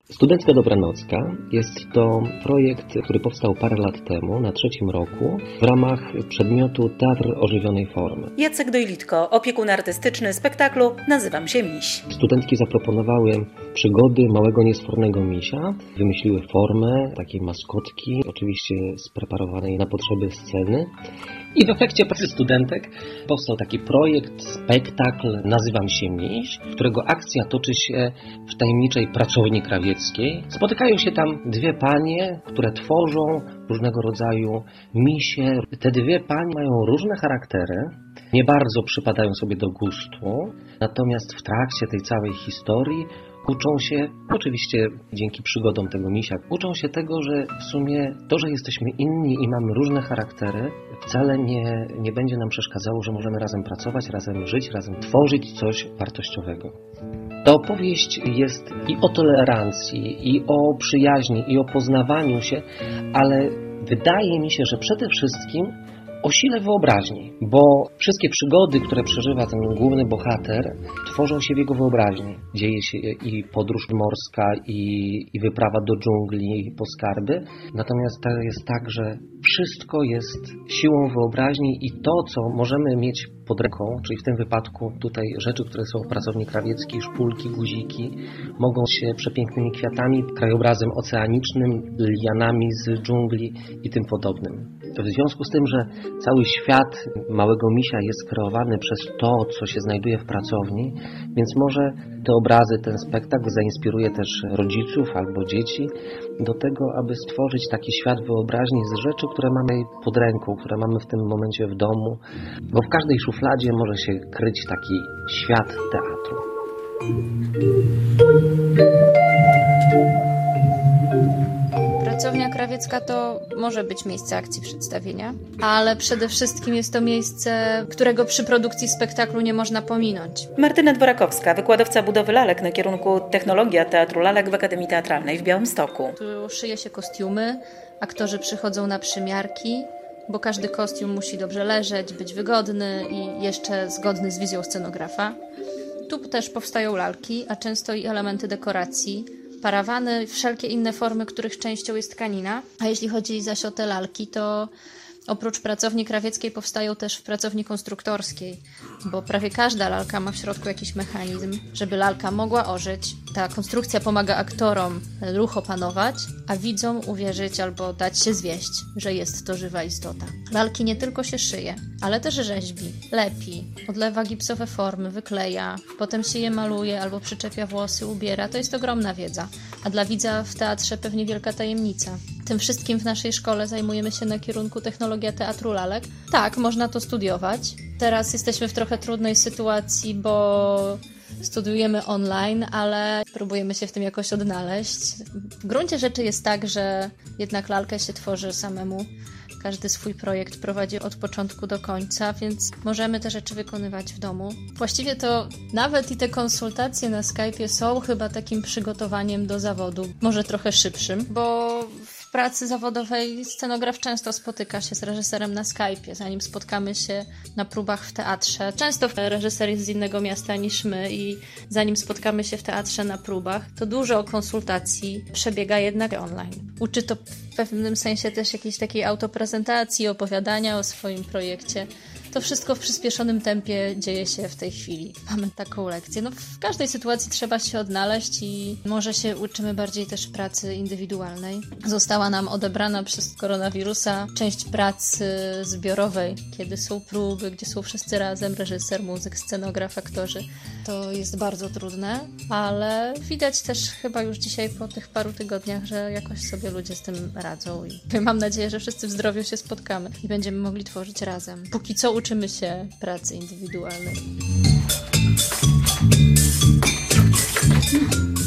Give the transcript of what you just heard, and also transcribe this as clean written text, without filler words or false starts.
Studencka Dobranocka jest to projekt, który powstał parę lat temu, na 3. roku, w ramach przedmiotu Teatr ożywionej formy. Jacek Dojlitko, opiekun artystyczny spektaklu Nazywam się Miś. Studentki zaproponowały przygody małego, niesfornego misia. Wymyśliły formę takiej maskotki, oczywiście spreparowanej na potrzeby sceny. I w efekcie pracy studentek powstał taki projekt, spektakl Nazywam się Miś, którego akcja toczy się w tajemniczej pracowni krawieckiej. Spotykają się tam dwie panie, które tworzą różnego rodzaju misie. Te dwie panie mają różne charaktery, nie bardzo przypadają sobie do gustu, natomiast w trakcie tej całej historii uczą się, oczywiście dzięki przygodom tego misia, uczą się tego, że w sumie to, że jesteśmy inni i mamy różne charaktery, wcale nie będzie nam przeszkadzało, że możemy razem pracować, razem żyć, razem tworzyć coś wartościowego. Ta opowieść jest i o tolerancji, i o przyjaźni, i o poznawaniu się, ale wydaje mi się, że przede wszystkim o sile wyobraźni, bo wszystkie przygody, które przeżywa ten główny bohater, tworzą się w jego wyobraźni. Dzieje się i podróż morska, i wyprawa do dżungli po skarby. Natomiast to jest tak, że wszystko jest siłą wyobraźni i to, co możemy mieć pod ręką, czyli w tym wypadku tutaj rzeczy, które są w pracowni krawieckiej, szpulki, guziki, mogą się przepięknymi kwiatami, krajobrazem oceanicznym, lianami z dżungli i tym podobnym. W związku z tym, że cały świat małego misia jest kreowany przez to, co się znajduje w pracowni, więc może te obrazy, ten spektakl zainspiruje też rodziców albo dzieci do tego, aby stworzyć taki świat wyobraźni z rzeczy, które mamy pod ręką, które mamy w tym momencie w domu, bo w każdej szufladzie może się kryć taki świat teatru. Pracownia krawiecka to może być miejsce akcji przedstawienia, ale przede wszystkim jest to miejsce, którego przy produkcji spektaklu nie można pominąć. Martyna Dworakowska, wykładowca budowy lalek na kierunku Technologia Teatru Lalek w Akademii Teatralnej w Białymstoku. Tu szyje się kostiumy, aktorzy przychodzą na przymiarki, bo każdy kostium musi dobrze leżeć, być wygodny i jeszcze zgodny z wizją scenografa. Tu też powstają lalki, a często i elementy dekoracji, parawany, wszelkie inne formy, których częścią jest tkanina. A jeśli chodzi zaś o te lalki, to oprócz pracowni krawieckiej powstają też w pracowni konstruktorskiej, bo prawie każda lalka ma w środku jakiś mechanizm, żeby lalka mogła ożyć. Ta konstrukcja pomaga aktorom ruch opanować, a widzom uwierzyć albo dać się zwieść, że jest to żywa istota. Lalki nie tylko się szyje, ale też rzeźbi, lepi, odlewa gipsowe formy, wykleja, potem się je maluje albo przyczepia włosy, ubiera. To jest ogromna wiedza, a dla widza w teatrze pewnie wielka tajemnica. Tym wszystkim w naszej szkole zajmujemy się na kierunku Technologia Teatru Lalek. Tak, można to studiować. Teraz jesteśmy w trochę trudnej sytuacji, bo studiujemy online, ale próbujemy się w tym jakoś odnaleźć. W gruncie rzeczy jest tak, że jednak lalkę się tworzy samemu. Każdy swój projekt prowadzi od początku do końca, więc możemy te rzeczy wykonywać w domu. Właściwie to nawet i te konsultacje na Skype'ie są chyba takim przygotowaniem do zawodu, może trochę szybszym, bo w pracy zawodowej scenograf często spotyka się z reżyserem na Skype'ie, zanim spotkamy się na próbach w teatrze. Często reżyser jest z innego miasta niż my i zanim spotkamy się w teatrze na próbach, to dużo konsultacji przebiega jednak online. Uczy to w pewnym sensie też jakiejś takiej autoprezentacji, opowiadania o swoim projekcie. To wszystko w przyspieszonym tempie dzieje się w tej chwili. Mamy taką lekcję. W każdej sytuacji trzeba się odnaleźć i może się uczymy bardziej też pracy indywidualnej. Została nam odebrana przez koronawirusa część pracy zbiorowej, kiedy są próby, gdzie są wszyscy razem, reżyser, muzyk, scenograf, aktorzy. To jest bardzo trudne, ale widać też chyba już dzisiaj po tych paru tygodniach, że jakoś sobie ludzie z tym radzą i mam nadzieję, że wszyscy w zdrowiu się spotkamy i będziemy mogli tworzyć razem. Póki co uczymy się pracy indywidualnej.